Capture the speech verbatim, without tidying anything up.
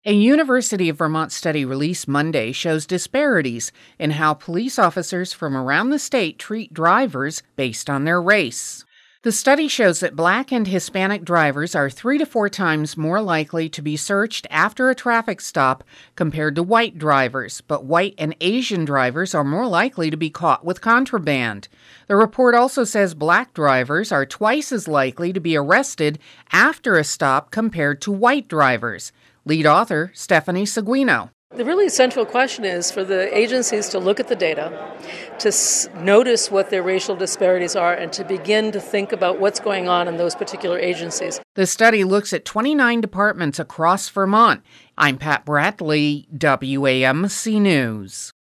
A University of Vermont study released Monday shows disparities in how police officers from around the state treat drivers based on their race. The study shows that Black and Hispanic drivers are three to four times more likely to be searched after a traffic stop compared to white drivers, but white and Asian drivers are more likely to be caught with contraband. The report also says Black drivers are twice as likely to be arrested after a stop compared to white drivers. Lead author Stephanie Seguino. The really central question is for the agencies to look at the data, to s- notice what their racial disparities are, and to begin to think about what's going on in those particular agencies. The study looks at twenty-nine departments across Vermont. I'm Pat Bradley, W A M C News.